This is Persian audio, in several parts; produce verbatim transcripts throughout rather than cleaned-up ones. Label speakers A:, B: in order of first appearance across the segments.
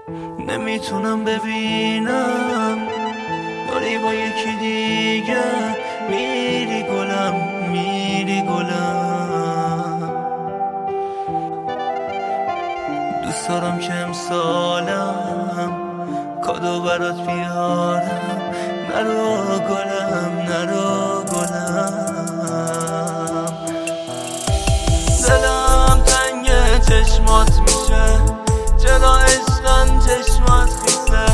A: نمیتونم ببینم داری با یکی دیگه میری گلم، میری گلم. دوست دارم که امسالم کادو برات بیارم، نرو گلم، نرو گلم. دلم تنگ چشمات میشه، چرا عشقم چشمات خیسه،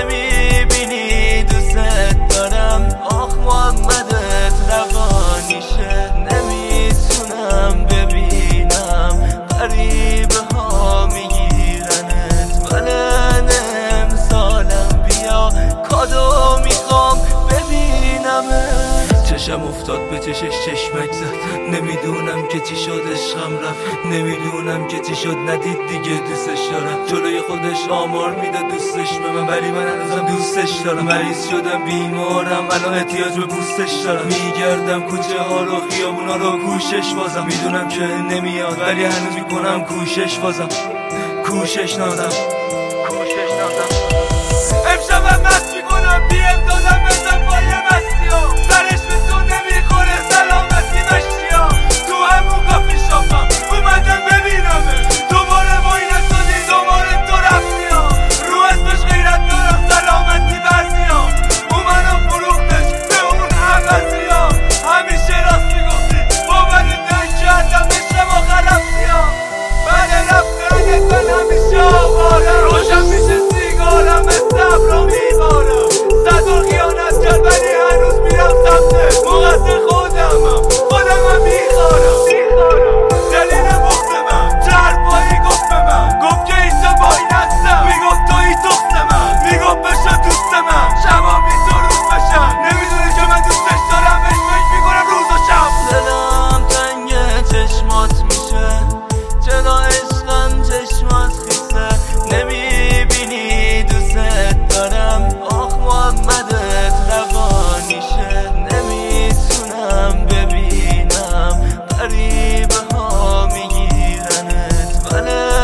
A: نمیبینی دوست دارم، آخ محمدت روانیشه. نمیتونم ببینم غریبه ها میگیرنت، من امسالم بیا کادو میخوام ببینمت. چشم افتاد به چشش چشمک زد، نمیدونم که چی شد عشقم رفت، نمیدونم که چی شد ندید دیگه دوستش دارم. جلوی خودش آمار میداد دوستش به من، ولی من هنوزم دوستش دارم. مریض شدم بیمارم الان احتیاج به پوستش دارم، میگردم کوچه ها رو خیابونا رو کوشش بازم، میدونم که نمیاد ولی هنوز میکنم کوشش بازم، کوشش نادم، کوشش نادم. امشبم مست میکنم بی ام دادم بزن با یه مستی ها، سرش به تو نمیخوره سلامتی مشتی ها. تو همون کافی شاپم اومدم ببینمه، دوباره وای نشدی دوباره تو رفتی ها. رو اسمش غیرت دارم سلامتی بعضی ها، اومدم فروختش به اون عوضی ها. همیشه راست میگفتی باور نکردم بشم آخر رفتی ها. بعد رفتنت من همیشه آوارم، روشن میشه سیگارم صبر رو میبارم. صد و خیانت کرد ولی هنوز میرم سمتش، مقصر خودمم خودمم میخارم. دلیل بغض من چه حرفایی گفت به من، گفت که اینجا وای نستم، میگفت توی تخت من، میگفت بشن دوست من، شبا میتو روز بشن. نمیدونی که من دوستش دارم، بهش فکر میکنم روز و شب. دلم تنگ چشمات میشه، چرا عشقم چشمات خیسه، نمیبینی دوست دارم، آخ محمدت روانیشه. نمیتونم ببینم غریبه ها میگیرنت، من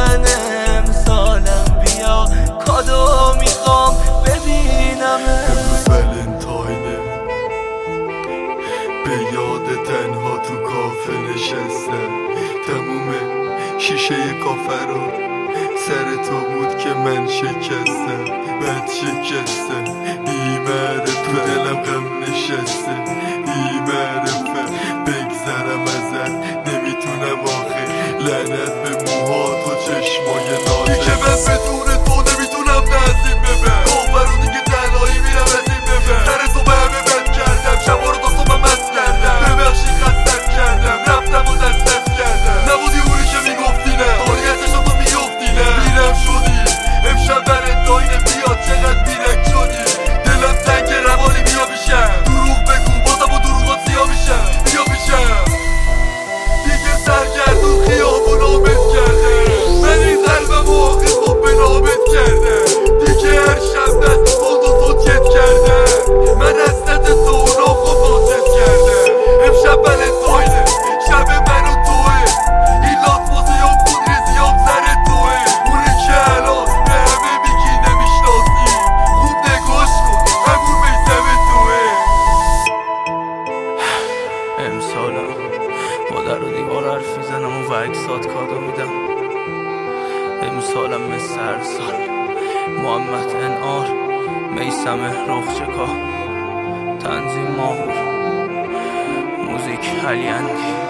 A: امسالم بیا کادو میخوام ببینمت.
B: امروز ولنتاینه، به یاد تنها تو کافه نشسته، تموم شیشه کافه رو سر تو بود که من شکستم، بد شکسته بیماره تو دلم غم نشسته، بیماره بگذرم ازت نمیتونم آخه، لعنت به موهات و چشمای نازت که من بدون تو نمیتونم نزدیم ببر، کافه رو دیگه تنهایی میرم از این ببر. سر تو به همه بد کردم، شبا رو تا صبح مست کردم، ببخشی خستت کردم، رفتم و دستت کردم. نبودی اونی که میگفتی نه، طوریتش رو تو میگفتی نه، میرم شدی امشب ولنتاینه، بیاد چقدر بیرک شدی. دلم تنگ روانی بیا بیشم، دروغ بگو بازم و دروغات سیاه میشم، بیا بیشم. دیگه سرگردون خیابون آمد کرده، من این قلبم و آخی خوب به نامت کرده. دیگه هر شب دست خود و تو چت کرده، من از نت تو اونا خوب آتت کرده. امشب ولنتاینه، شب من و توه، این لاتفازه یا خود ریزی هم سر توه. اونی که الان به همه میگی نمیشناسی، خوب نگاش کن همون میزم توه.
A: امسالم با در و دیوار حرف میزنم و وکسات کادو میدم. امسالم مثل هر سال محمد انعار، میثم رخچکا، تنظیم ماهور، موزیک علی اندی.